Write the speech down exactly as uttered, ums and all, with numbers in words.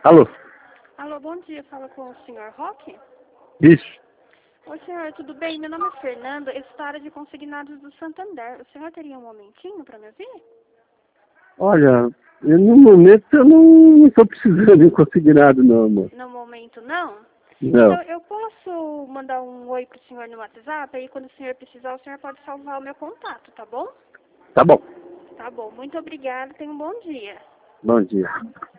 Alô? Alô, bom dia. Fala com o senhor Roque? Isso. Oi, senhor, tudo bem? Meu nome é Fernanda, eu sou da área de consignados do Santander. O senhor teria um momentinho para me ouvir? Olha, eu, no momento eu não estou precisando de consignado não, amor. No momento, não? Não. Então, eu posso mandar um oi pro senhor no WhatsApp? Aí, quando o senhor precisar, o senhor pode salvar o meu contato, tá bom? Tá bom. Tá bom. Muito obrigada. Tenha um bom dia. Bom dia.